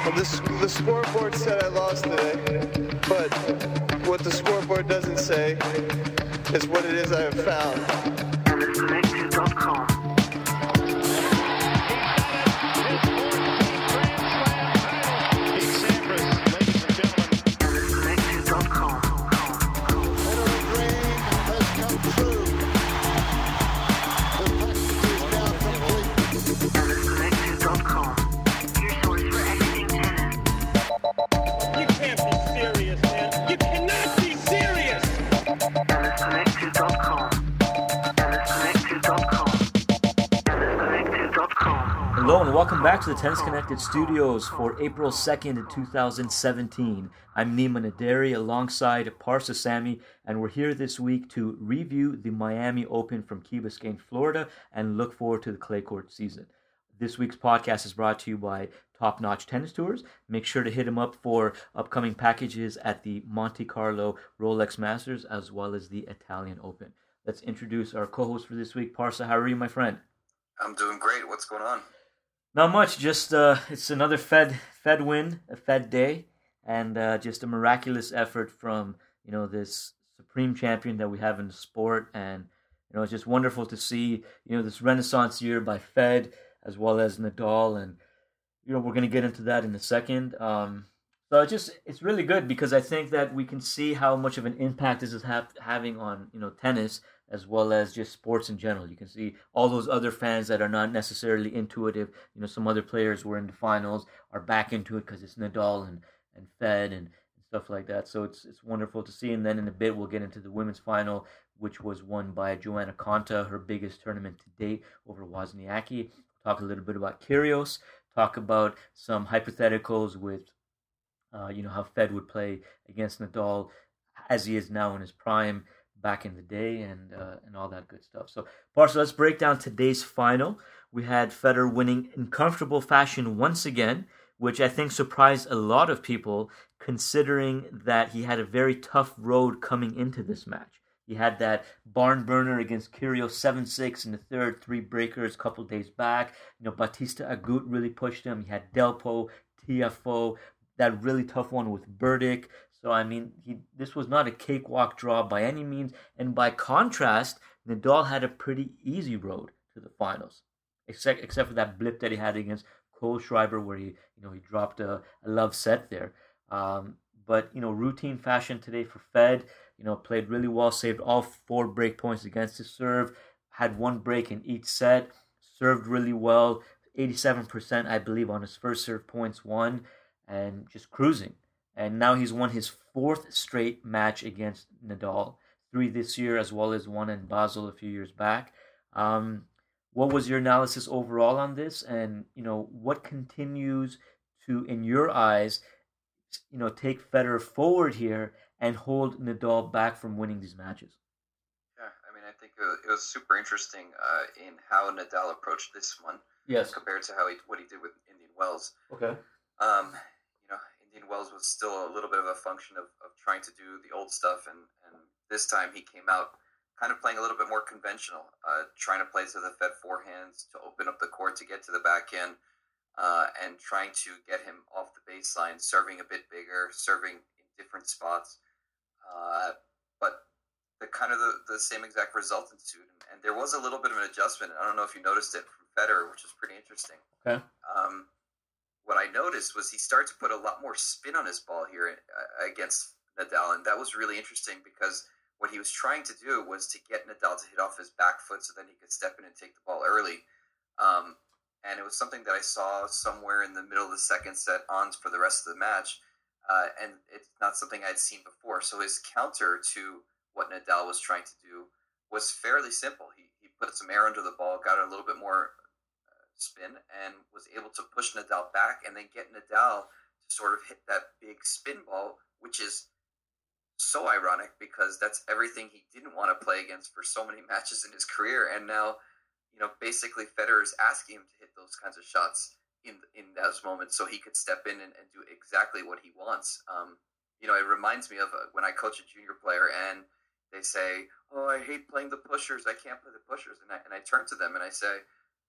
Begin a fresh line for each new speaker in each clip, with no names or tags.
The scoreboard said I lost today, but what the scoreboard doesn't say is what it is I have found.
TennisConnected.com.
Hello and welcome back to the Tennis Connected Studios for April 2nd, 2017. I'm Nima Naderi alongside Parsa Sami, and we're here this week to review the Miami Open from Key Biscayne, Florida, and look forward to the clay court season. This week's podcast is brought to you by Top Notch Tennis Tours. Make sure to hit them up for upcoming packages at the Monte Carlo Rolex Masters as well as the Italian Open. Let's introduce our co-host for this week. Parsa, how are you, my friend?
I'm doing great. What's going on?
Not much. Just it's another Fed win, a Fed day, and just a miraculous effort from this supreme champion that we have in the sport, and it's just wonderful to see this renaissance year by Fed as well as Nadal, and we're going to get into that in a second. So it's really good because I think that we can see how much of an impact this is having on tennis as well as just sports in general. You can see all those other fans that are not necessarily intuitive. Some other players were in the finals are back into it because it's Nadal and Fed and stuff like that. So it's wonderful to see. And then in a bit we'll get into the women's final, which was won by Joanna Konta, her biggest tournament to date over Wozniacki. Talk a little bit about Kyrgios. Talk about some hypotheticals with how Fed would play against Nadal as he is now in his prime back in the day, and all that good stuff. So, Parsa, let's break down today's final. We had Federer winning in comfortable fashion once again, which I think surprised a lot of people, considering that he had a very tough road coming into this match. He had that barn burner against Kyrgios 7-6 in the third, 3 breakers a couple days back. Bautista Agut really pushed him. He had Delpo, Tiafoe, that really tough one with Burdick. So, this was not a cakewalk draw by any means. And by contrast, Nadal had a pretty easy road to the finals, except for that blip that he had against Kohlschreiber where he dropped a love set there. But routine fashion today for Fed, played really well, saved all 4 break points against his serve, had 1 break in each set, served really well, 87%, I believe, on his first serve points won, and just cruising. And now he's won his 4th straight match against Nadal, 3 this year as well as 1 in Basel a few years back. What was your analysis overall on this? And, what continues to, in your eyes, take Federer forward here and hold Nadal back from winning these matches?
Yeah, I think it was super interesting in how Nadal approached this one.
Yes.
Compared to what he did with Indian Wells.
Okay.
Indian Wells was still a little bit of a function of trying to do the old stuff, and this time he came out kind of playing a little bit more conventional, trying to play to the Fed forehands to open up the court to get to the backhand, and trying to get him off the baseline, serving a bit bigger, serving in different spots, but the same exact result ensued, and there was a little bit of an adjustment. I don't know if you noticed it from Federer, which is pretty interesting.
Okay.
What I noticed was he started to put a lot more spin on his ball here against Nadal, and that was really interesting because what he was trying to do was to get Nadal to hit off his back foot so then he could step in and take the ball early. And it was something that I saw somewhere in the middle of the second set on for the rest of the match, and it's not something I'd seen before. So his counter to what Nadal was trying to do was fairly simple. He put some air under the ball, got a little bit more spin, and was able to push Nadal back and then get Nadal to sort of hit that big spin ball, which is so ironic because that's everything he didn't want to play against for so many matches in his career. And now, basically Federer is asking him to hit those kinds of shots in those moments so he could step in and do exactly what he wants. It reminds me of when I coach a junior player and they say, "Oh, I hate playing the pushers. I can't play the pushers." And I turn to them and I say,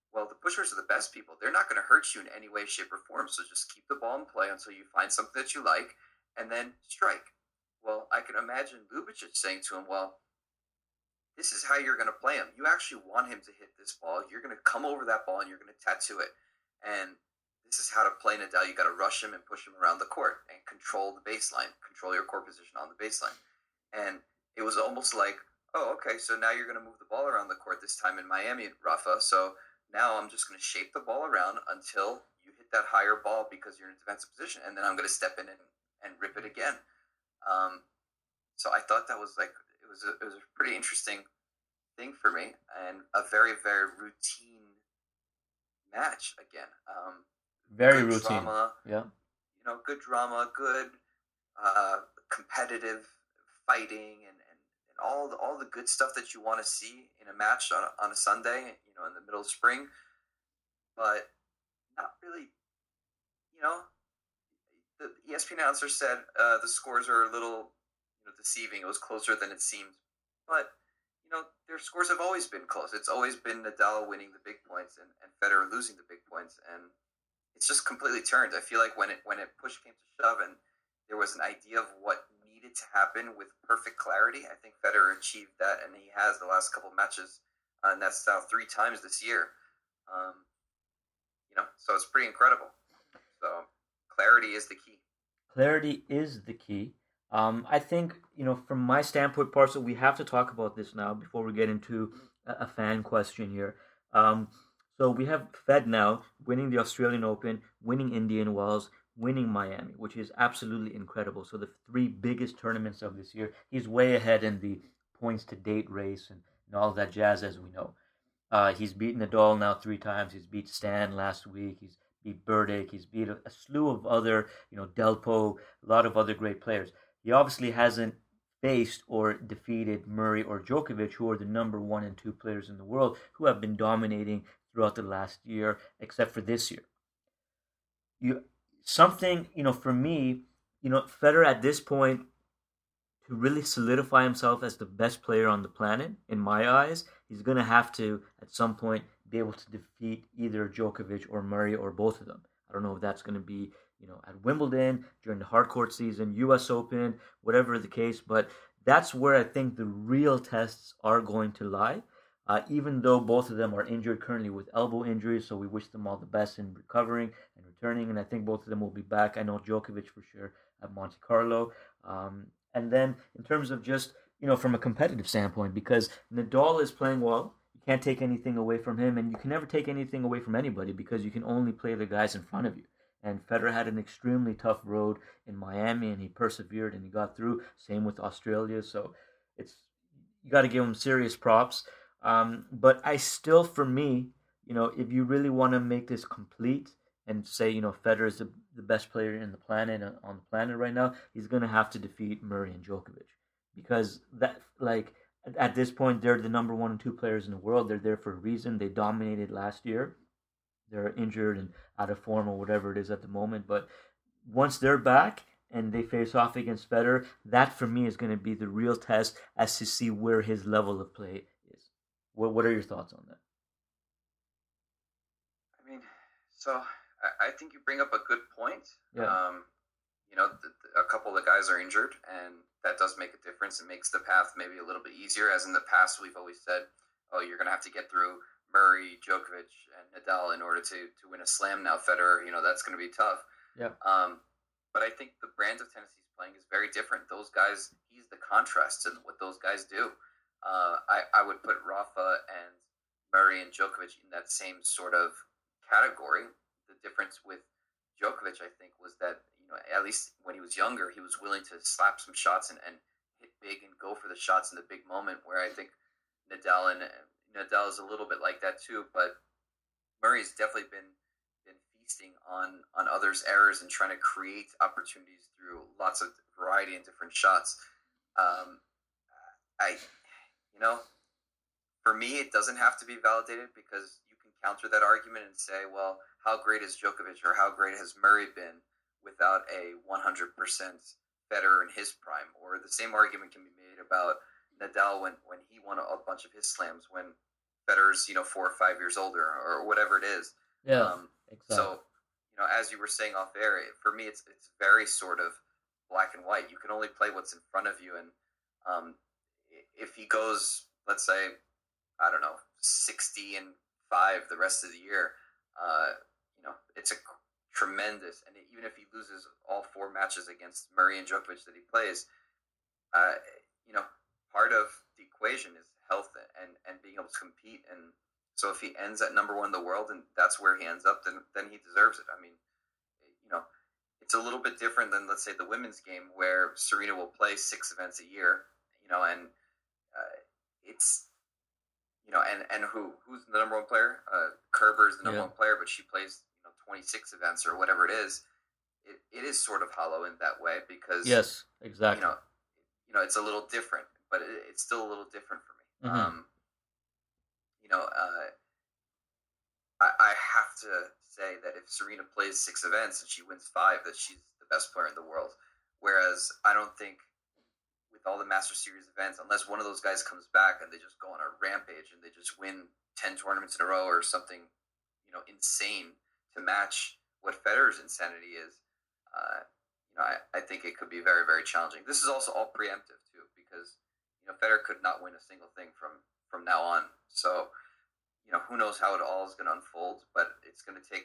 Well, the pushers are the best people. They're not going to hurt you in any way, shape, or form. So just keep the ball in play until you find something that you like, and then strike. Well, I can imagine Ljubicic saying to him, well, this is how you're going to play him. You actually want him to hit this ball. You're going to come over that ball, and you're going to tattoo it. And this is how to play Nadal. You got to rush him and push him around the court and control the baseline, control your court position on the baseline. And it was almost like, oh, okay, so now you're going to move the ball around the court this time in Miami, Rafa. So now I'm just going to shape the ball around until you hit that higher ball because you're in a defensive position, and then I'm going to step in and rip it again. So I thought that was like it was a pretty interesting thing for me, and a very, very routine match again.
Very routine.
Drama,
yeah.
Good drama, good competitive fighting, and all the good stuff that you want to see in a match on a Sunday, in the middle of spring. But not really, the ESPN announcer said the scores are a little deceiving. It was closer than it seemed. But, their scores have always been close. It's always been Nadal winning the big points and Federer losing the big points. And it's just completely turned. I feel like when it push came to shove and there was an idea of what needed to happen with perfect clarity, I think Federer achieved that, and he has the last couple of matches, and that's now 3 times this year. So it's pretty incredible. So clarity is the key.
Clarity is the key. I think, from my standpoint, Parcel, we have to talk about this now before we get into a fan question here. So we have Fed now winning the Australian Open, winning Indian Wells, winning Miami, which is absolutely incredible. So the 3 biggest tournaments of this year, he's way ahead in the points to date race and all that jazz, as we know. He's beaten Nadal now 3 times. He's beat Stan last week. He's beat Berdych. He's beat a slew of other, Delpo, a lot of other great players. He obviously hasn't faced or defeated Murray or Djokovic, who are the number 1 and 2 players in the world, who have been dominating throughout the last year, except for this year. For me, Federer at this point, to really solidify himself as the best player on the planet, in my eyes, he's going to have to, at some point, be able to defeat either Djokovic or Murray or both of them. I don't know if that's going to be, at Wimbledon, during the hardcourt season, US Open, whatever the case, but that's where I think the real tests are going to lie. Even though both of them are injured currently with elbow injuries, so we wish them all the best in recovering and returning, and I think both of them will be back. I know Djokovic for sure at Monte Carlo. And then in terms of just, from a competitive standpoint, because Nadal is playing well, you can't take anything away from him, and you can never take anything away from anybody because you can only play the guys in front of you. And Federer had an extremely tough road in Miami, and he persevered and he got through. Same with Australia, so you got to give him serious props. But I still, for me, if you really want to make this complete and say, Federer is the best player in the planet on the planet right now, he's going to have to defeat Murray and Djokovic, because that, at this point, they're the number 1 and 2 players in the world. They're there for a reason. They dominated last year. They're injured and out of form or whatever it is at the moment, but once they're back and they face off against Federer, that for me is going to be the real test as to see where his level of play is. What are your thoughts on that?
So I think you bring up a good point.
Yeah.
A couple of the guys are injured, and that does make a difference. It makes the path maybe a little bit easier. As in the past, we've always said, oh, you're going to have to get through Murray, Djokovic, and Nadal in order to win a slam. Now Federer, that's going to be tough.
Yeah.
But I think the brand of tennis he's playing is very different. Those guys, he's the contrast to what those guys do. I would put Rafa and Murray and Djokovic in that same sort of category. The difference with Djokovic, I think, was that, at least when he was younger, he was willing to slap some shots and hit big and go for the shots in the big moment, where I think Nadal is a little bit like that too, but Murray's definitely been feasting on others' errors and trying to create opportunities through lots of variety and different shots. For me, it doesn't have to be validated, because you can counter that argument and say, well, how great is Djokovic or how great has Murray been without a 100% Federer in his prime? Or the same argument can be made about Nadal when he won a bunch of his slams, when Federer's 4 or 5 years older or whatever it is.
Yeah, exactly.
So as you were saying off air, for me it's very sort of black and white. You can only play what's in front of you, and if he goes, let's say, I don't know, 60-5 the rest of the year, it's a tremendous. And even if he loses all 4 matches against Murray and Djokovic that he plays, part of the equation is health and being able to compete. And so if he ends at number 1 in the world and that's where he ends up, then he deserves it. I mean, it's a little bit different than, let's say, the women's game where Serena will play 6 events a year, and it's, and who's the number 1 player? Kerber is the number 1 player, but she plays 26 events or whatever it is. It is sort of hollow in that way because
yes, exactly.
It's a little different, but it's still a little different for me.
Mm-hmm.
I have to say that if Serena plays 6 events and she wins 5, that she's the best player in the world. Whereas I don't think with all the Master Series events, unless one of those guys comes back and they just go on a rampage and they just win 10 tournaments in a row or something, insane to match what Federer's insanity is, I think it could be very, very challenging. This is also all preemptive too, because Federer could not win a single thing from now on. So who knows how it all is going to unfold, but it's going to take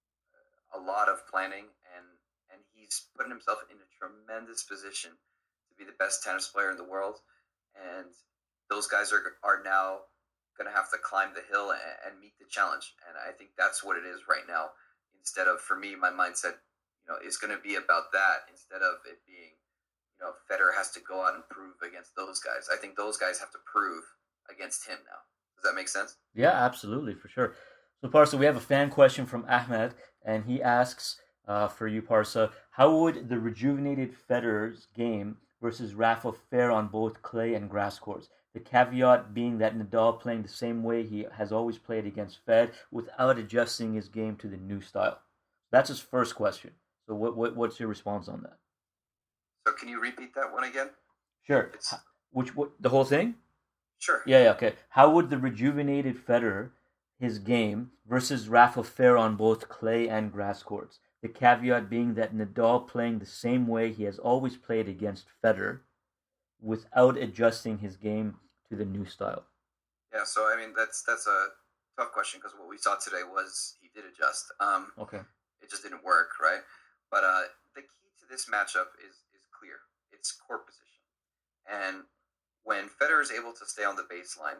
a lot of planning, and he's putting himself in a tremendous position to be the best tennis player in the world. And those guys are now going to have to climb the hill and meet the challenge. And I think that's what it is right now. Instead of, for me, my mindset, is going to be about that instead of it being, Federer has to go out and prove against those guys. I think those guys have to prove against him now. Does that make sense?
Yeah, absolutely, for sure. So, Parsa, we have a fan question from Ahmed, and he asks for you, Parsa, how would the rejuvenated Federer's game versus Rafa fare on both clay and grass courts? The caveat being that Nadal playing the same way he has always played against Fed without adjusting his game to the new style. That's his first question. So what's your response on that?
So can you repeat that one again?
Sure. The whole thing?
Sure.
Yeah, okay. How would the rejuvenated Federer, his game, versus Rafa fare on both clay and grass courts? The caveat being that Nadal playing the same way he has always played against Federer without adjusting his game to the new style.
Yeah, so I mean that's a tough question because what we saw today was he did adjust.
Okay.
It just didn't work, right? But the key to this matchup is clear. It's court position. And when Federer is able to stay on the baseline,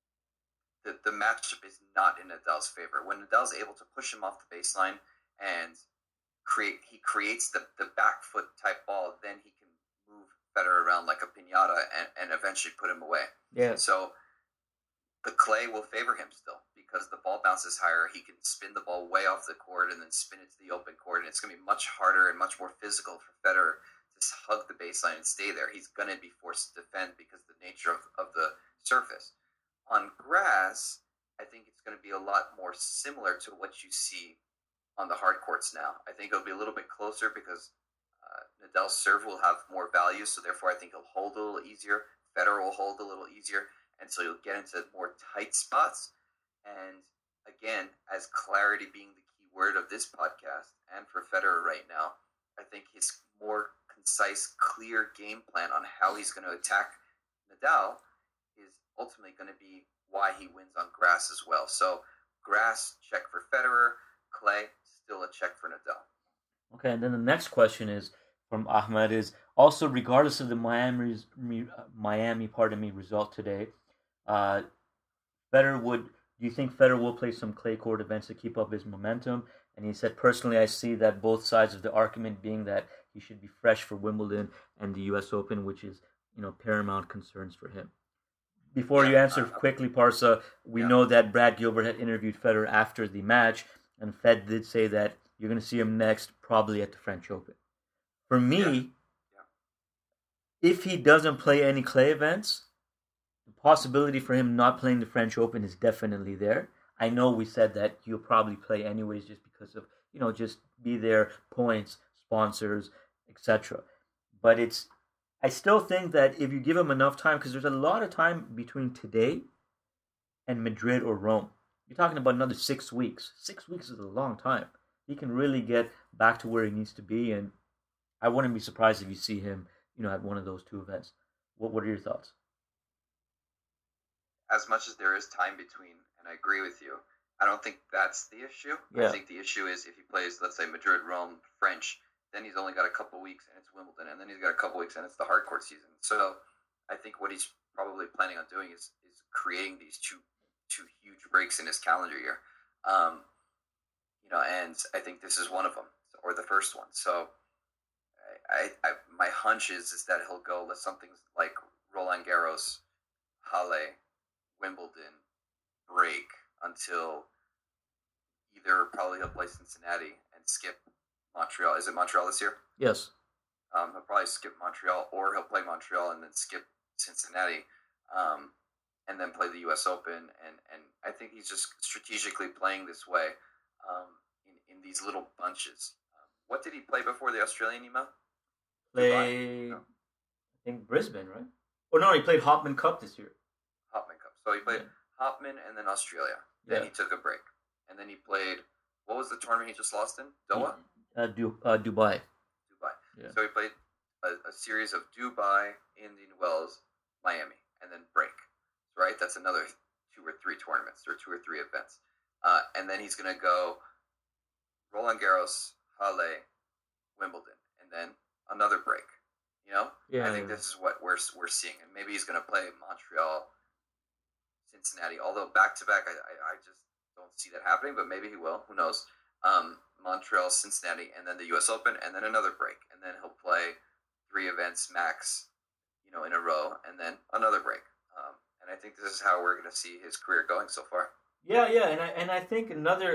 the matchup is not in Nadal's favor. When Nadal's able to push him off the baseline and he creates the back foot type ball, then he can move Federer around like a piñata and eventually put him away.
Yeah.
So the clay will favor him still because the ball bounces higher. He can spin the ball way off the court and then spin it to the open court, and it's going to be much harder and much more physical for Federer to hug the baseline and stay there. He's going to be forced to defend because of the nature of the surface. On grass, I think it's going to be a lot more similar to what you see on the hard courts now. I think it'll be a little bit closer because Nadal's serve will have more value, so therefore I think he'll hold a little easier. Federer will hold a little easier, and so you'll get into more tight spots. And again, as clarity being the key word of this podcast and for Federer right now, I think his more concise, clear game plan on how he's going to attack Nadal is ultimately going to be why he wins on grass as well. So grass, check for Federer. Clay, still a check for Nadal.
Okay, and then the next question is from Ahmed is also regardless of the Miami result today, do you think Federer will play some clay court events to keep up his momentum? And he said, personally, I see that both sides of the argument being that he should be fresh for Wimbledon and the U.S. Open, which is, paramount concerns for him. Before you answer quickly, Parsa, we know that Brad Gilbert had interviewed Federer after the match, and Fed did say that you're going to see him next probably at the French Open. For me, if he doesn't play any clay events, the possibility for him not playing the French Open is definitely there. I know we said that he'll probably play anyways just because of, just be there, points, sponsors, etc. But I still think that if you give him enough time, because there's a lot of time between today and Madrid or Rome. You're talking about another 6 weeks. 6 weeks is a long time. He can really get back to where he needs to be, and I wouldn't be surprised if you see him, at one of those two events. What are your thoughts?
As much as there is time between, and I agree with you, I don't think that's the issue.
Yeah.
I think the issue is if he plays, let's say, Madrid, Rome, French, then he's only got a couple weeks and it's Wimbledon, and then he's got a couple weeks and it's the hardcourt season. So I think what he's probably planning on doing is creating these two huge breaks in his calendar year. And I think this is one of them, or the first one. So I my hunch is that he'll go with something like Roland Garros, Halle, Wimbledon, break until either probably he'll play Cincinnati and skip Montreal. Is it Montreal this year?
Yes.
He'll probably skip Montreal, or he'll play Montreal and then skip Cincinnati, and then play the U.S. Open. And I think he's just strategically playing this way in these little bunches. What did he play before the Australian email?
I think Brisbane, right? Oh no, he played Hopman Cup this year.
Hopman Cup. So he played Hopman and then Australia. Then he took a break, and then he played. What was the tournament he just lost in? Doha.
Dubai. Yeah.
So he played a series of Dubai, Indian Wells, Miami, and then break. Right? That's another 2 or 3 tournaments, or 2 or 3 events. And then he's going to go Roland Garros, Halle, Wimbledon, and then another break. I think this is what we're seeing. And maybe he's going to play Montreal, Cincinnati. Although back-to-back, I just don't see that happening, but maybe he will. Who knows? Montreal, Cincinnati, and then the U.S. Open, and then another break. And then he'll play 3 events max, in a row, and then another break. And I think this is how we're going to see his career going so far.
Yeah, and I think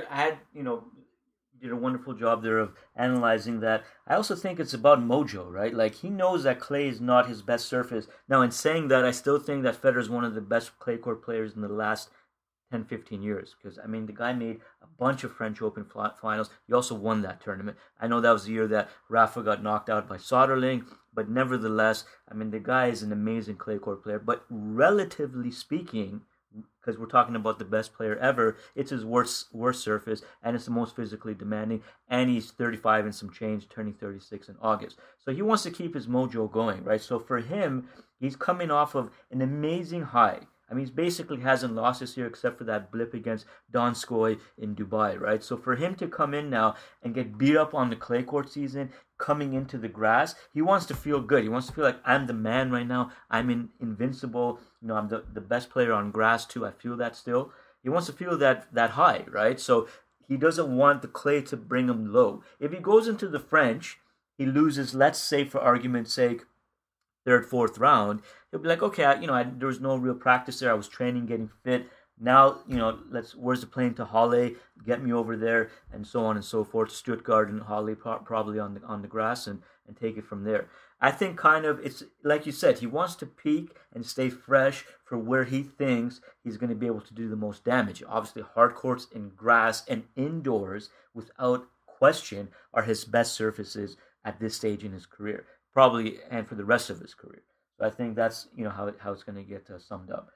did a wonderful job there of analyzing that. I also think it's about mojo, right? Like, he knows that clay is not his best surface. Now, in saying that, I still think that Federer is one of the best clay court players in the last 10, 15 years. Because, the guy made a bunch of French Open finals. He also won that tournament. I know that was the year that Rafa got knocked out by Soderling. But nevertheless, the guy is an amazing clay court player. But relatively speaking, because we're talking about the best player ever, it's his worst surface, and it's the most physically demanding, and he's 35 and some change, turning 36 in August. So he wants to keep his mojo going, right? So for him, he's coming off of an amazing high. He basically hasn't lost this year except for that blip against Donskoy in Dubai, right? So for him to come in now and get beat up on the clay court season, coming into the grass, he wants to feel good. He wants to feel like, I'm the man right now. I'm invincible. I'm the best player on grass too. I feel that still. He wants to feel that high, right? So he doesn't want the clay to bring him low. If he goes into the French, he loses, let's say for argument's sake, 3rd, 4th round, he'll be like, okay, there was no real practice there. I was training, getting fit. Now, where's the plane to Halle? Get me over there, and so on and so forth. Stuttgart and Halle probably on the grass, and take it from there. I think it's like you said, he wants to peak and stay fresh for where he thinks he's going to be able to do the most damage. Obviously, hard courts and grass and indoors, without question, are his best surfaces at this stage in his career. Probably, and for the rest of his career. So I think that's how it's going to get summed up.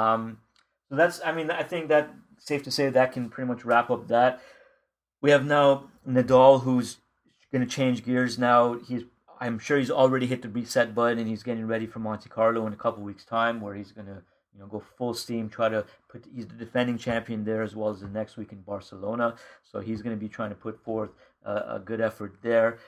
So that's I think that safe to say that can pretty much wrap up that. We have now Nadal, who's going to change gears now. I'm sure he's already hit the reset button, and he's getting ready for Monte Carlo in a couple weeks' time, where he's going to go full steam. He's the defending champion there, as well as the next week in Barcelona. So he's going to be trying to put forth a good effort there.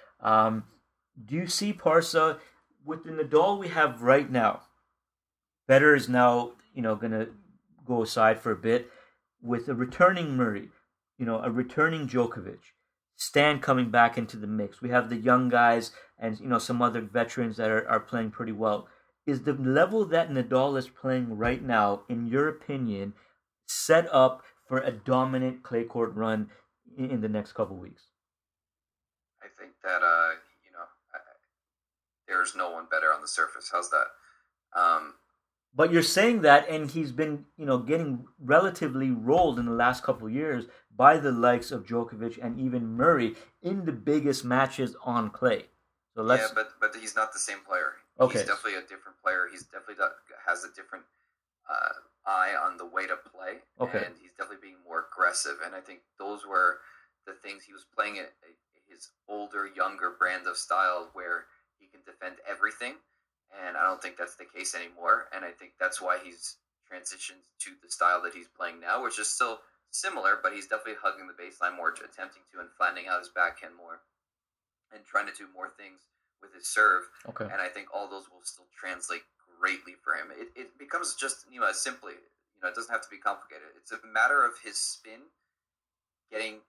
Do you see, Parsa, with the Nadal we have right now, Federer is now, going to go aside for a bit, with a returning Murray, a returning Djokovic, Stan coming back into the mix. We have the young guys and, some other veterans that are playing pretty well. Is the level that Nadal is playing right now, in your opinion, set up for a dominant clay court run in the next couple of weeks?
I think that, there's no one better on the surface. How's that?
But you're saying that, and he's been, getting relatively rolled in the last couple of years by the likes of Djokovic and even Murray in the biggest matches on clay. So but
he's not the same player.
Okay.
He's definitely a different player. He's definitely has a different eye on the way to play, and he's definitely being more aggressive. And I think those were the things he was playing at his older, younger brand of style where he can defend everything. And I don't think that's the case anymore. And I think that's why he's transitioned to the style that he's playing now, which is still similar, but he's definitely hugging the baseline more, attempting to and flattening out his backhand more, and trying to do more things with his serve. And I think all those will still translate greatly for him. It becomes just, as simply, it doesn't have to be complicated. It's a matter of his spin getting,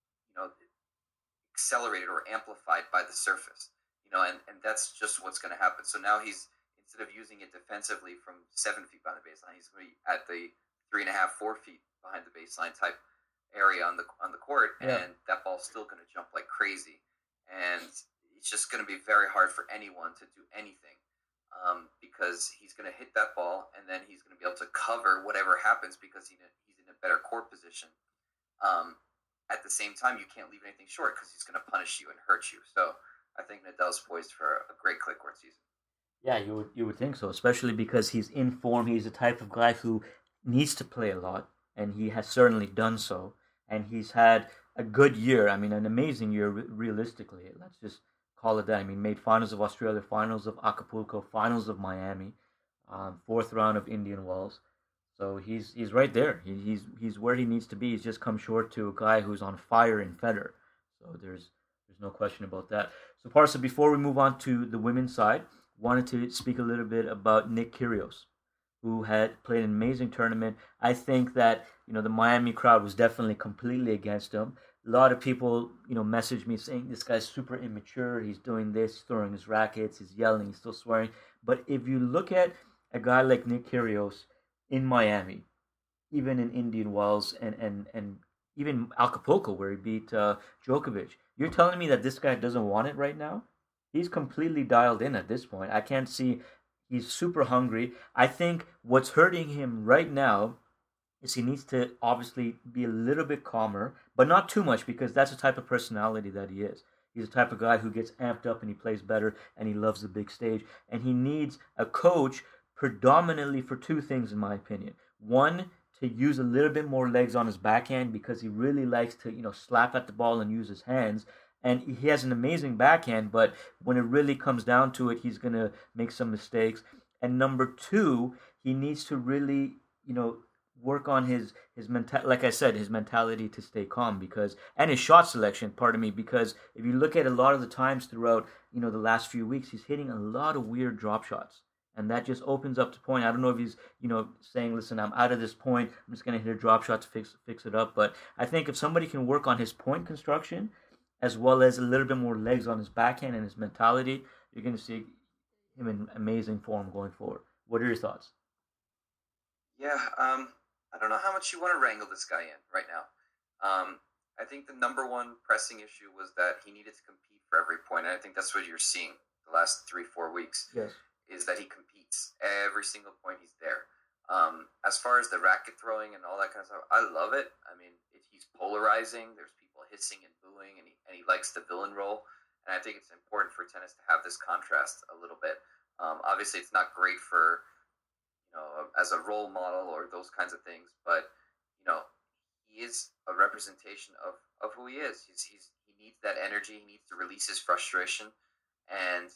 accelerated or amplified by the surface, and that's just what's going to happen. So now he's, instead of using it defensively from 7 feet behind the baseline, he's going to be at the 3.5, 4 feet behind the baseline type area on the court, and that ball's still going to jump like crazy. And it's just going to be very hard for anyone to do anything because he's going to hit that ball, and then he's going to be able to cover whatever happens because he's in a better court position. At the same time, you can't leave anything short because he's going to punish you and hurt you. So I think Nadal's poised for a great clay court season.
Yeah, you would think so, especially because he's in form. He's the type of guy who needs to play a lot, and he has certainly done so. And he's had a good year. I mean, an amazing year, realistically. Let's just call it that. I mean, made finals of Australia, finals of Acapulco, finals of Miami, 4th round of Indian Wells. So he's right there. He's where he needs to be. He's just come short to a guy who's on fire in Federer. So there's no question about that. So Parsa, before we move on to the women's side, wanted to speak a little bit about Nick Kyrgios, who had played an amazing tournament. I think that, the Miami crowd was definitely completely against him. A lot of people, messaged me saying this guy's super immature. He's doing this, he's throwing his rackets, he's yelling, he's still swearing. But if you look at a guy like Nick Kyrgios in Miami, even in Indian Wells and even Acapulco where he beat Djokovic, you're telling me that this guy doesn't want it right now? He's completely dialed in at this point. I can't see. He's super hungry. I think what's hurting him right now is he needs to obviously be a little bit calmer, but not too much because that's the type of personality that he is. He's the type of guy who gets amped up and he plays better and he loves the big stage. And he needs a coach predominantly for 2 things, in my opinion. One, to use a little bit more legs on his backhand because he really likes to, slap at the ball and use his hands. And he has an amazing backhand, but when it really comes down to it, he's going to make some mistakes. And number 2, he needs to really, work on his like I said, his mentality to stay calm and his shot selection, because if you look at a lot of the times throughout, the last few weeks, he's hitting a lot of weird drop shots. And that just opens up the point. I don't know if he's, saying, listen, I'm out of this point. I'm just going to hit a drop shot to fix it up. But I think if somebody can work on his point construction, as well as a little bit more legs on his backhand and his mentality, you're going to see him in amazing form going forward. What are your thoughts?
Yeah, I don't know how much you want to wrangle this guy in right now. I think the number one pressing issue was that he needed to compete for every point, and I think that's what you're seeing the last 3-4 weeks.
Yes. Is
that he competes every single point he's there. As far as the racket throwing and all that kind of stuff, I love it. I mean, he's polarizing. There's people hissing and booing, and he likes the villain role. And I think it's important for tennis to have this contrast a little bit. Obviously, it's not great for, as a role model or those kinds of things, but, he is a representation of who he is. He needs that energy. He needs to release his frustration. And,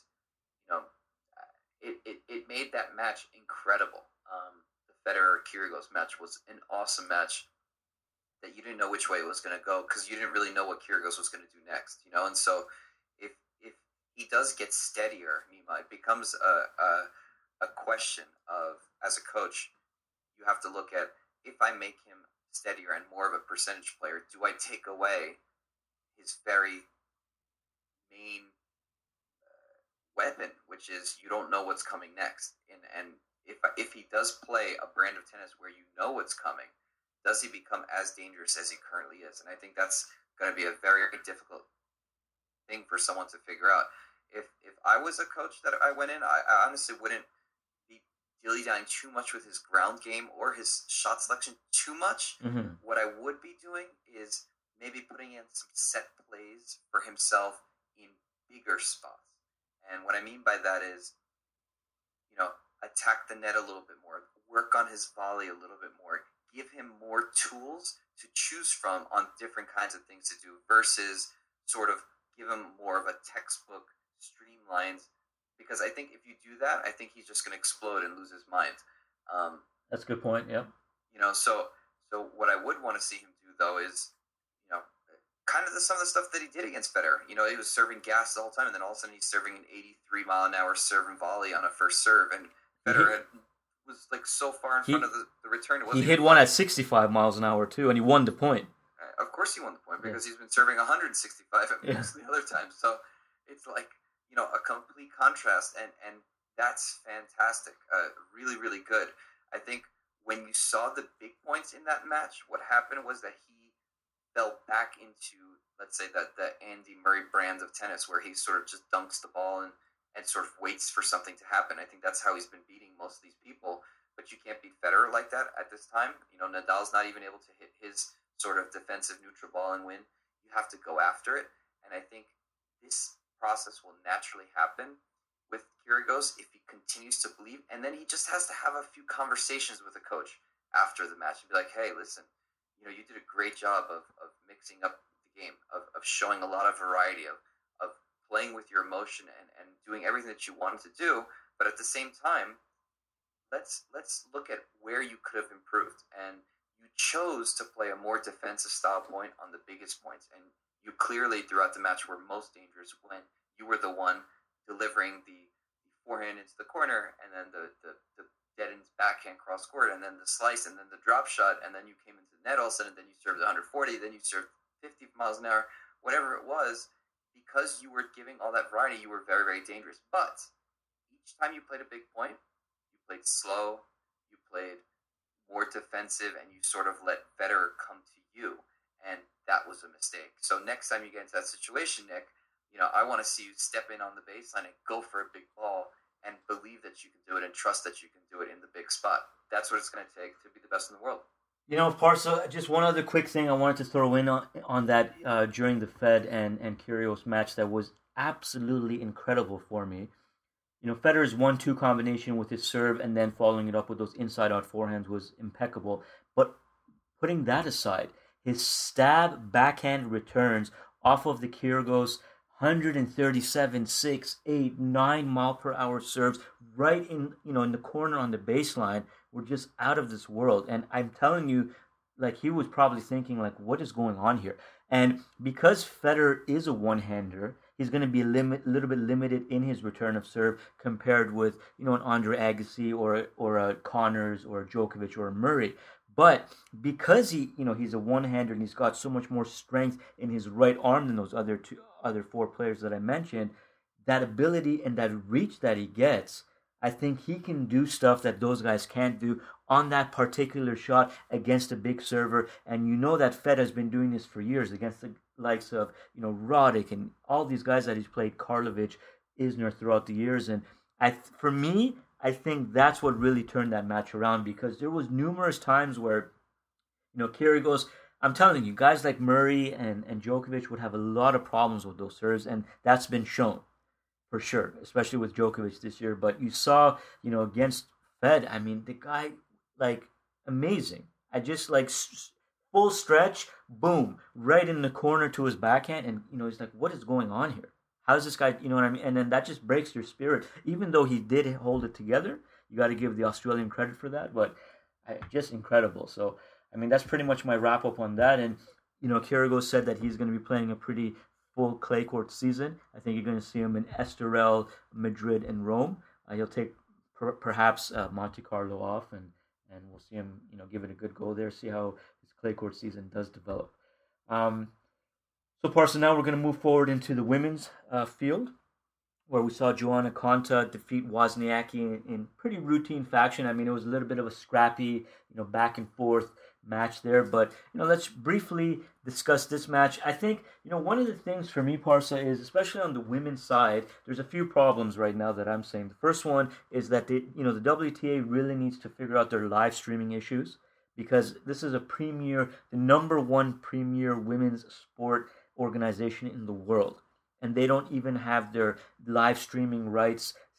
it made that match incredible. The Federer-Kyrgios match was an awesome match that you didn't know which way it was going to go because you didn't really know what Kyrgios was going to do next, And so if he does get steadier, Nima, it becomes a question of, as a coach, you have to look at, if I make him steadier and more of a percentage player, do I take away his very main weapon, which is you don't know what's coming next. And if he does play a brand of tennis where you know what's coming, does he become as dangerous as he currently is? And I think that's going to be a very difficult thing for someone to figure out. If I was a coach that I went in, I honestly wouldn't be dilly-dallying too much with his ground game or his shot selection too much. Mm-hmm. What I would be doing is maybe putting in some set plays for himself in bigger spots. And what I mean by that is, attack the net a little bit more, work on his volley a little bit more, give him more tools to choose from on different kinds of things to do versus sort of give him more of a textbook streamlined. Because I think if you do that, I think he's just going to explode and lose his mind.
That's a good point. Yeah.
So what I would want to see him do though is, kind of some of the stuff that he did against Federer. He was serving gas the whole time, and then all of a sudden he's serving an 83 mile an hour serve and volley on a first serve, and Federer was like so far in front of the return.
He hit one at 65 miles an hour too, and he won the point.
Of course he won the point because he's been serving 165 at most of the other times. So it's like, a complete contrast, and that's fantastic. Really, really good. I think when you saw the big points in that match, what happened was that he fell back into, let's say, the Andy Murray brand of tennis where he sort of just dunks the ball and sort of waits for something to happen. I think that's how he's been beating most of these people. But you can't beat Federer like that at this time. Nadal's not even able to hit his sort of defensive neutral ball and win. You have to go after it. And I think this process will naturally happen with Kyrgios if he continues to believe. And then he just has to have a few conversations with the coach after the match and be like, hey, listen, you did a great job of mixing up the game, of showing a lot of variety, of playing with your emotion and doing everything that you wanted to do. But at the same time, let's look at where you could have improved. And you chose to play a more defensive style point on the biggest points. And you clearly, throughout the match, were most dangerous when you were the one delivering the forehand into the corner, and then the dead ends backhand cross court, and then the slice, and then the drop shot, and then you came into the net all of a sudden, then you served 140, then you served 50 miles an hour, whatever it was. Because you were giving all that variety, you were very, very dangerous. But each time you played a big point, you played slow, you played more defensive, and you sort of let Federer come to you. And that was a mistake. So next time you get into that situation, Nick, I want to see you step in on the baseline and go for a big ball and believe that you can do it and trust that you can do it in the big spot. That's what it's going to take to be the best in the world.
Parsa, just one other quick thing I wanted to throw in on that during the Fed and Kyrgios match that was absolutely incredible for me. Federer's 1-2 combination with his serve and then following it up with those inside-out forehands was impeccable. But putting that aside, his stab backhand returns off of the Kyrgios 137, 6, 8, 9 mile per hour serves right in the corner on the baseline were just out of this world. And I'm telling you, like, he was probably thinking, like, what is going on here? And because Federer is a one-hander, he's going to be a little bit limited in his return of serve compared with, an Andre Agassi or a Connors or a Djokovic or a Murray. But because he's a one-hander and he's got so much more strength in his right arm than those other four players that I mentioned, that ability and that reach that he gets, I think he can do stuff that those guys can't do on that particular shot against a big server. And that Fed has been doing this for years against the likes of, Roddick and all these guys that he's played, Karlovic, Isner, throughout the years. And for me, I think that's what really turned that match around, because there was numerous times where, Kyrgios, I'm telling you, guys like Murray and Djokovic would have a lot of problems with those serves, and that's been shown for sure, especially with Djokovic this year. But you saw, against Fed, I mean, the guy, like, amazing. I just, like, full stretch, boom, right in the corner to his backhand, and, he's like, what is going on here? How's this guy, you know what I mean? And then that just breaks your spirit. Even though he did hold it together, you got to give the Australian credit for that, but just incredible. So, I mean, that's pretty much my wrap-up on that. And, Kyrgios said that he's going to be playing a pretty full clay court season. I think you're going to see him in Estoril, Madrid, and Rome. He'll take perhaps Monte Carlo off, and we'll see him, give it a good go there, see how his clay court season does develop. So, Parson, now we're going to move forward into the women's field, where we saw Joanna Konta defeat Wozniacki in pretty routine fashion. I mean, it was a little bit of a scrappy, back and forth match there. But, let's briefly discuss this match. I think, one of the things for me, Parsa, is especially on the women's side, there's a few problems right now that I'm saying. The first one is that the WTA really needs to figure out their live streaming issues, because this is the number one premier women's sport organization in the world, and they don't even have their live streaming rights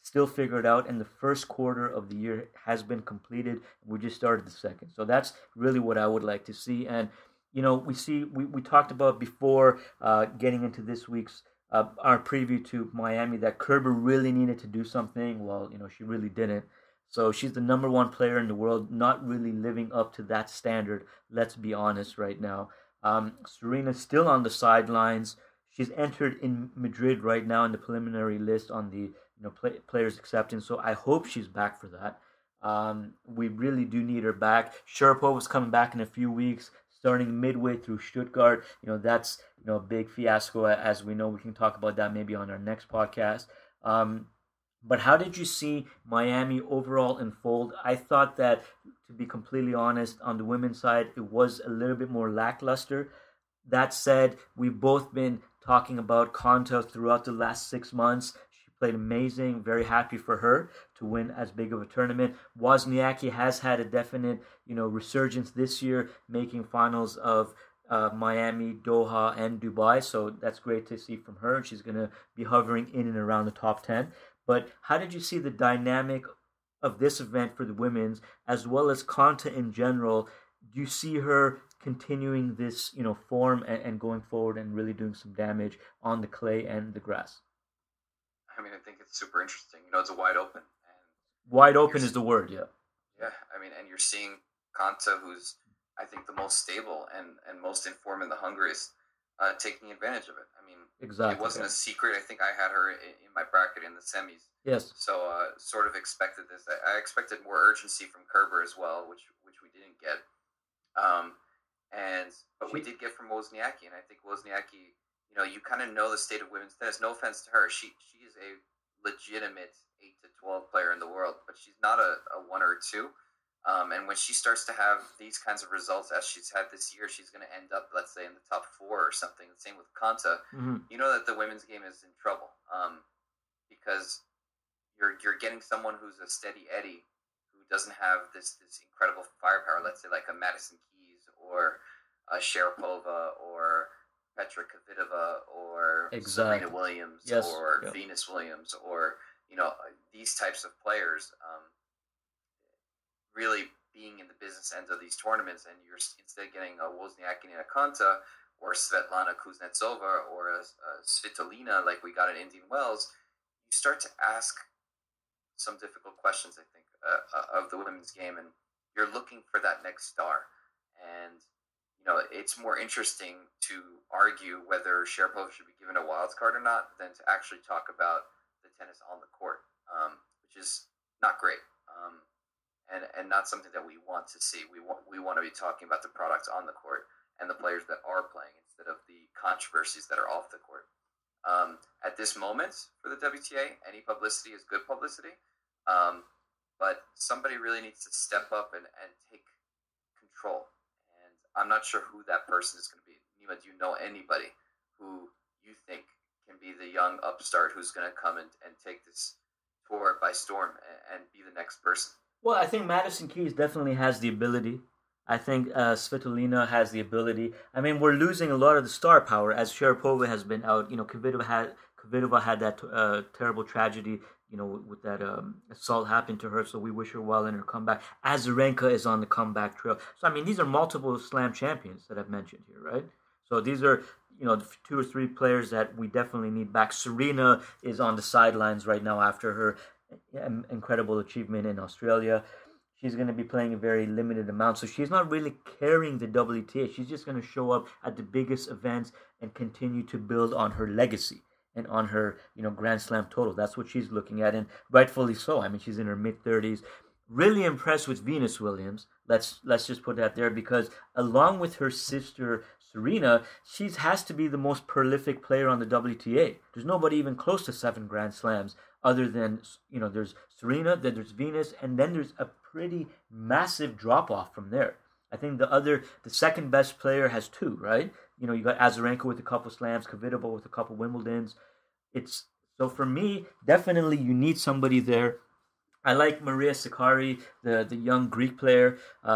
still figure it out, and the first quarter of the year has been completed. We just started the second, so that's really what I would like to see. And we talked about before getting into this week's our preview to Miami that Kerber really needed to do something. Well, she really didn't. So she's the number one player in the world, not really living up to that standard. Let's be honest right now. Serena's still on the sidelines. She's entered in Madrid right now in the preliminary list on the players acceptance. So I hope she's back for that. We really do need her back. Sharapova's coming back in a few weeks, starting midway through Stuttgart. That's a big fiasco, as we know. We can talk about that maybe on our next podcast. But how did you see Miami overall unfold? I thought that, to be completely honest, on the women's side, it was a little bit more lackluster. That said, we've both been talking about Konta throughout the last 6 months. She played amazing. Very happy for her to win as big of a tournament. Wozniacki has had a definite, resurgence this year, making finals of Miami, Doha, and Dubai. So that's great to see from her. She's going to be hovering in and around the top 10. But how did you see the dynamic of this event for the women's, as well as Konta in general? Do you see her continuing this, form and going forward and really doing some damage on the clay and the grass?
I mean, I think it's super interesting. It's a wide open.
Wide open is the word, yeah.
Yeah, I mean, and you're seeing Konta, who's, I think, the most stable and most informed and the hungriest, taking advantage of it. I mean,
exactly.
It wasn't a secret. I think I had her in my bracket in the semis.
Yes.
So sort of expected this. I expected more urgency from Kerber as well, which we didn't get. But we did get from Wozniacki, and I think Wozniacki, you kind of know the state of women's tennis. No offense to her, she is a legitimate 8 to 12 player in the world, but she's not a 1 or a 2. And when she starts to have these kinds of results as she's had this year, she's going to end up, let's say, in the top 4 or something. The same with Konta. Mm-hmm. You know that the women's game is in trouble because you're getting someone who's a steady Eddie who doesn't have this incredible firepower. Let's say like a Madison Keys or a Sharapova or Petra Kvitova or Serena Williams or Venus Williams or these types of players. Really being in the business end of these tournaments, and you're instead getting a Wozniacki and a Konta or Svetlana Kuznetsova or a Svitolina like we got in Indian Wells, you start to ask some difficult questions, I think, of the women's game, and you're looking for that next star. And, it's more interesting to argue whether Sharapova should be given a wild card or not than to actually talk about the tennis on the court, which is not great. And not something that we want to see. We want to be talking about the products on the court and the players that are playing instead of the controversies that are off the court. At this moment for the WTA, any publicity is good publicity, but somebody really needs to step up and take control. And I'm not sure who that person is going to be. Nima, do you know anybody who you think can be the young upstart who's going to come and take this tour by storm and be the next person?
Well, I think Madison Keys definitely has the ability. I think Svitolina has the ability. I mean, we're losing a lot of the star power as Sharapova has been out. Kvitova had that terrible tragedy, with that assault happened to her. So we wish her well in her comeback. Azarenka is on the comeback trail. So, I mean, these are multiple slam champions that I've mentioned here, right? So these are, the 2 or 3 players that we definitely need back. Serena is on the sidelines right now after her incredible achievement in Australia. She's going to be playing a very limited amount, so she's not really carrying the WTA. She's just going to show up at the biggest events and continue to build on her legacy and on her, Grand Slam total. That's what she's looking at, and rightfully so. I mean, she's in her mid-30s. Really impressed with Venus Williams. Let's just put that there, because along with her sister Serena, she has to be the most prolific player on the WTA. There's nobody even close to 7 Grand Slams other than, there's Serena, then there's Venus, and then there's a pretty massive drop-off from there. I think the second best player has 2, right? You got Azarenka with a couple slams, Kvitova with a couple Wimbledons. So for me, definitely you need somebody there. I like Maria Sakkari, the young Greek player.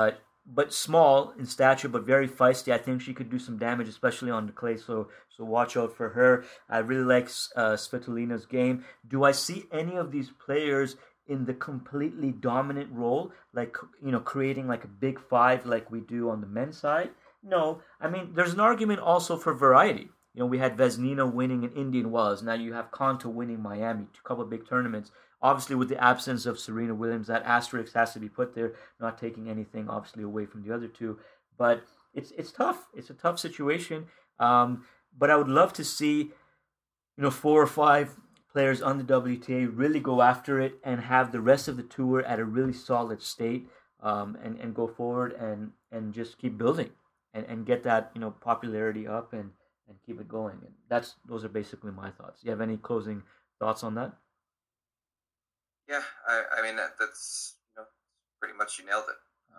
but small in stature, but very feisty. I think she could do some damage, especially on the clay. So watch out for her. I really like Svitolina's game. Do I see any of these players in the completely dominant role, like creating like a big five like we do on the men's side? No. I mean, there's an argument also for variety. We had Vesnina winning in Indian Wells. Now you have Konta winning Miami, a couple of big tournaments. Obviously, with the absence of Serena Williams, that asterisk has to be put there, not taking anything, obviously, away from the other two. But it's tough. It's a tough situation. But I would love to see, 4 or 5 players on the WTA really go after it and have the rest of the tour at a really solid state, and go forward and just keep building and get that popularity up and keep it going. And those are basically my thoughts. Do you have any closing thoughts on that?
Yeah, I mean that's pretty much you nailed it.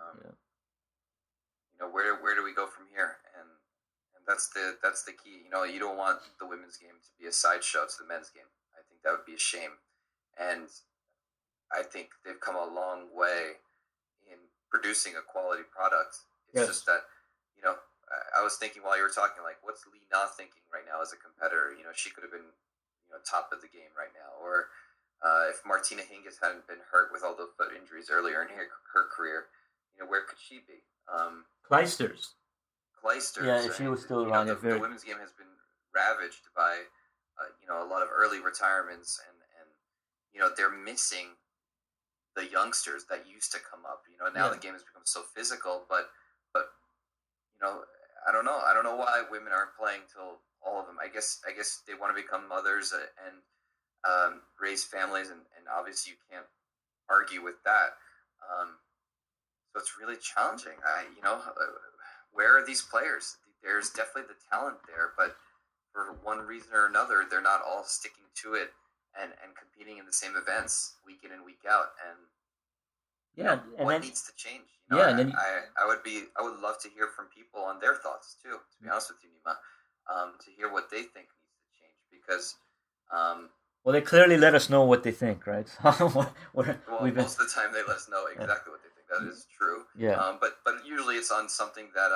Where do we go from here? And that's the key. You don't want the women's game to be a sideshow to the men's game. I think that would be a shame. And I think they've come a long way in producing a quality product. It's just that I was thinking while you were talking, like, what's Li Na thinking right now as a competitor? She could have been top of the game right now, or if Martina Hingis hadn't been hurt with all the foot injuries earlier in her career, where could she be?
Clijsters.
Yeah,
if she was still around.
The women's game has been ravaged by a lot of early retirements, and they're missing the youngsters that used to come up. Now the game has become so physical, but I don't know why women aren't playing till all of them. I guess they want to become mothers and raise families, and obviously you can't argue with that. So it's really challenging. Where are these players? There's definitely the talent there, but for one reason or another, they're not all sticking to it and competing in the same events week in and week out. And what needs to change? I would love to hear from people on their thoughts too. To be honest with you, Nima, to hear what they think needs to change, because
well, they clearly let us know what they think, right?
Most of the time they let us know exactly what they think. That is true.
Yeah.
But usually it's on something that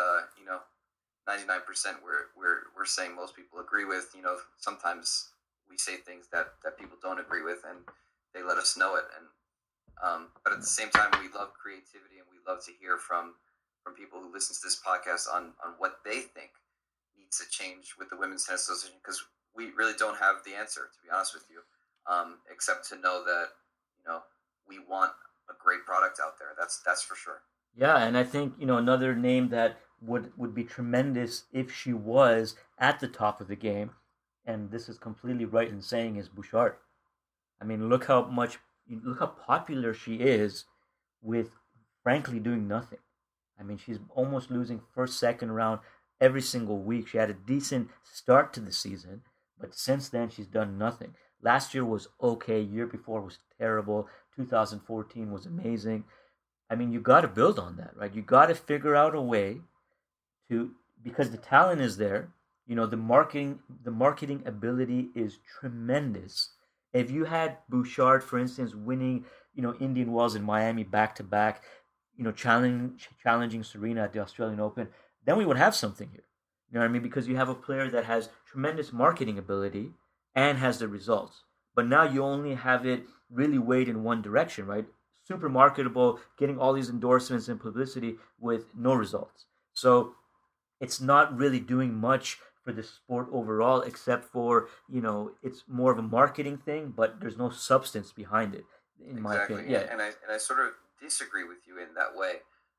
99% we're saying most people agree with. Sometimes we say things that people don't agree with, and they let us know it. And but at the same time, we love creativity, and we love to hear from people who listen to this podcast on what they think needs to change with the Women's Tennis Association, because we really don't have the answer, to be honest with you, except to know that we want a great product out there. That's for sure.
Yeah, and I think another name that would be tremendous if she was at the top of the game, and this is completely right in saying, is Bouchard. I mean, look how popular she is with, frankly, doing nothing. I mean, she's almost losing first, second round every single week. She had a decent start to the season, but since then she's done nothing. Last year was okay. Year before was terrible. 2014 was amazing. I mean, you got to build on that, right? You got to figure out a way to, because the talent is there. The marketing ability is tremendous. If you had Bouchard, for instance, winning, Indian Wells and Miami back to back, challenging Serena at the Australian Open, then we would have something here. You know what I mean? Because you have a player that has tremendous marketing ability and has the results. But now you only have it really weighed in one direction, right? Super marketable, getting all these endorsements and publicity with no results. So it's not really doing much for the sport overall, except for, it's more of a marketing thing, but there's no substance behind it, in my opinion. Yeah.
And I sort of disagree with you in that way.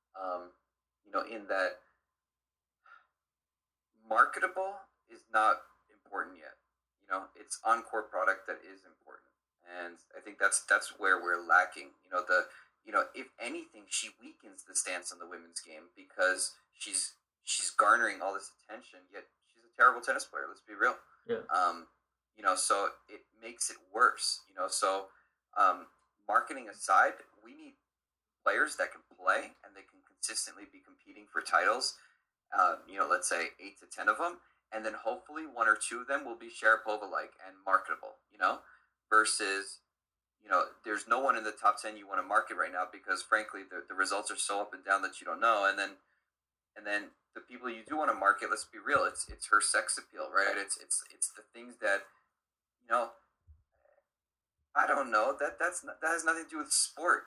In that marketable is not important yet. It's on-court product that is important. And I think that's where we're lacking. If anything, she weakens the stance on the women's game, because she's garnering all this attention, yet she's a terrible tennis player. Let's be real.
Yeah.
So it makes it worse. So marketing aside, we need players that can play and they can consistently be competing for titles. Let's say 8 to 10 of them, and then hopefully 1 or 2 of them will be Sharapova-like and marketable. Versus there's no one in the top 10 you want to market right now because, frankly, the results are so up and down that you don't know. And then the people you do want to market, let's be real, it's her sex appeal, right? It's the things that, I don't know, that has nothing to do with sport.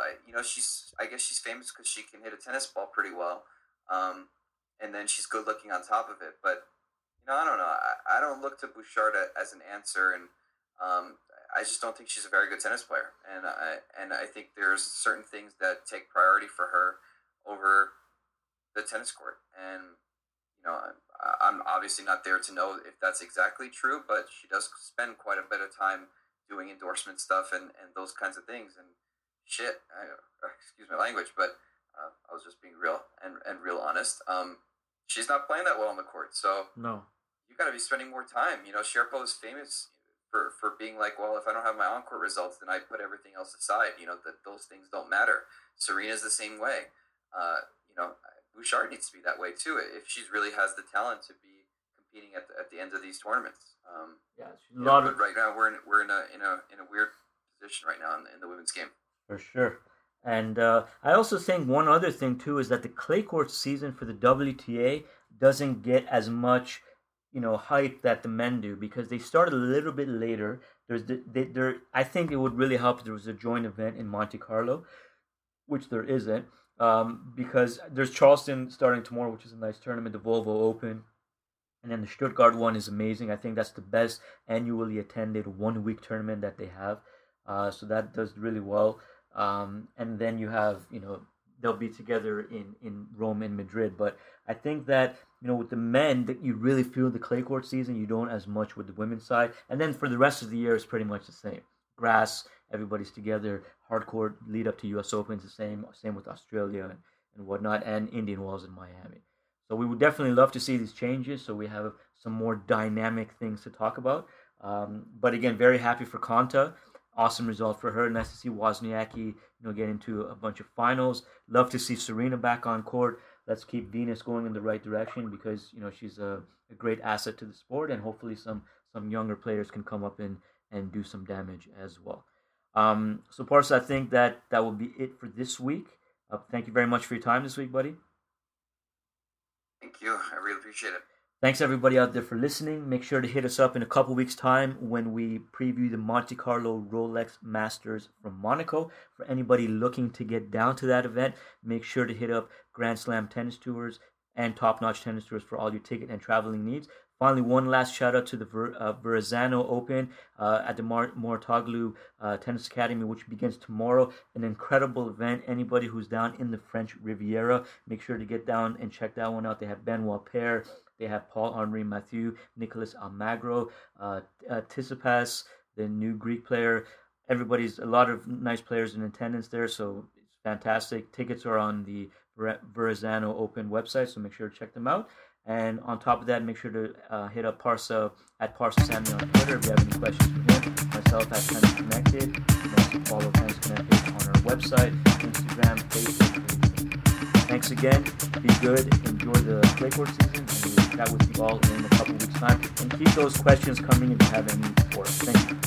I guess she's famous because she can hit a tennis ball pretty well, and then she's good looking on top of it. But I don't know. I don't look to Bouchard as an answer, and I just don't think she's a very good tennis player. And I think there's certain things that take priority for her over the tennis court. And I'm obviously not there to know if that's exactly true, but she does spend quite a bit of time doing endorsement stuff and those kinds of things. And excuse my language, but I was just being real and real honest. She's not playing that well on the court, so
no,
you got to be spending more time. Sharapova is famous for being like, well, if I don't have my on-court results, then I put everything else aside. That those things don't matter. Serena's the same way. Bouchard needs to be that way too if she really has the talent to be competing at the end of these tournaments. But right now we're in a weird position right now in the women's game.
For sure. And I also think one other thing too is that the clay court season for the WTA doesn't get as much hype that the men do because they started a little bit later. I think it would really help if there was a joint event in Monte Carlo, which there isn't, because there's Charleston starting tomorrow, which is a nice tournament, the Volvo Open, and then the Stuttgart one is amazing. I think that's the best annually attended 1 week tournament that they have, so that does really well. And then you have, they'll be together in Rome and Madrid. But I think that, with the men, that you really feel the clay court season. You don't as much with the women's side. And then for the rest of the year, it's pretty much the same. Grass, everybody's together. Hard court lead up to U.S. Open is the same. Same with Australia and whatnot, and Indian Wells in Miami. So we would definitely love to see these changes so we have some more dynamic things to talk about. But again, very happy for Konta. Awesome result for her. Nice to see Wozniacki, get into a bunch of finals. Love to see Serena back on court. Let's keep Venus going in the right direction because, she's a great asset to the sport, and hopefully some younger players can come up and do some damage as well. So, Parsa, I think that will be it for this week. Thank you very much for your time this week, buddy.
Thank you. I really appreciate it.
Thanks, everybody out there, for listening. Make sure to hit us up in a couple weeks' time when we preview the Monte Carlo Rolex Masters from Monaco. For anybody looking to get down to that event, make sure to hit up Grand Slam Tennis Tours and Top Notch Tennis Tours for all your ticket and traveling needs. Finally, one last shout out to the Verrazano Open at the Mouratoglou Tennis Academy, which begins tomorrow. An incredible event. Anybody who's down in the French Riviera, make sure to get down and check that one out. They have Benoit Paire, they have Paul-Henri Mathieu, Nicolas Almagro, Tsitsipas, the new Greek player. A lot of nice players in attendance there, so it's fantastic. Tickets are on the Verrazano Open website, so make sure to check them out. And on top of that, make sure to hit up Parsa at Parsa Sammy on Twitter if you have any questions for him. Myself at Tennis Connected. You can also follow Tennis Connected on our website, Instagram, Facebook. Thanks again. Be good. Enjoy the clay court season. And we'll chat with you all in a couple weeks' time. And keep those questions coming if you have any for us. Thank you.